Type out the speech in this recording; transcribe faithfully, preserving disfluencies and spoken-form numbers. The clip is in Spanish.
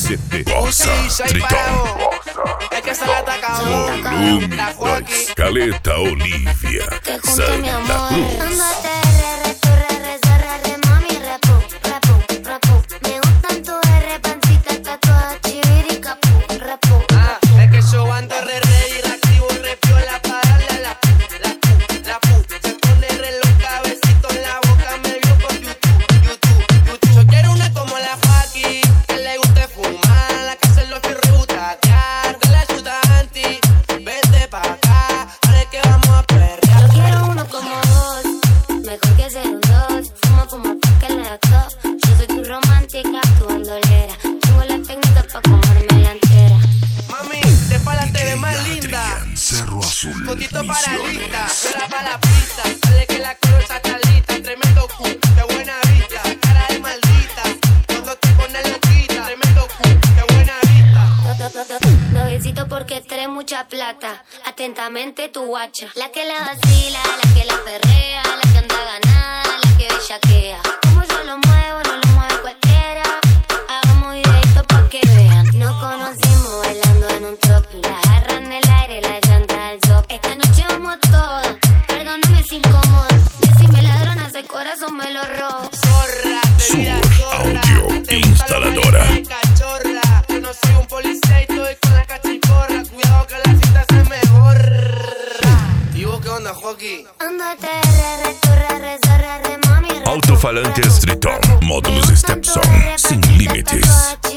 de, de Bossa Triton. Es que se la atacamos. Volume dois. Caleta Olivia Santa Cruz. Ah, es que yo ando re reír, activo, re piola para darle a la pu, la pu, la pu. Se pone re los cabecitos en la boca, me vio por YouTube, YouTube, YouTube. Yo quiero una como la Joaquín, que le guste fumar, la que hace los fierros y butaquear, que la ayuda anti, vete pa' acá, ahora es que vamos a perrear. Yo quiero uno como vos, mejor que ser un dos. Fumo como tú que le da top. Yo soy tu romántica, tu bandolera. Tengo la técnica pa' comerme la entera. Mami, te para te ves más linda. Adrián Cerro Azul. Fotito para lista, Misiones. fuera para la pista. Sale que la cosa está lista, tremendo cu, qué buena vista. Cara de maldita, cuando te pones loquita. Tremendo cu, qué buena vista. Nuevecito porque trae mucha plata. Atentamente tu guacha. La que la vacila, la que la perrea, la que anda ganada, la que bellaquea. Como yo lo muevo, no lo mueve cualquiera. Hagamos videito pa' que vean. Nos conocimos bailando en un top. La jarra en el aire, la llanta al top. Esta noche vamos todas. Perdóname si incomodo. Decime ladrona, ese corazón me lo robo. Zorra, te vida Sur zorra. Audio Te gusta la Instaladora. marica cachorra. Yo no soy un policía y estoy con la cachiporra. Cuidado que la cita se me borra. ¿Y vos qué onda, Joaquín? Andate, re, re, tu, re, re, zorra, re, mami, re, Alto-falantes Triton. Módulos Stepson. Sin límites.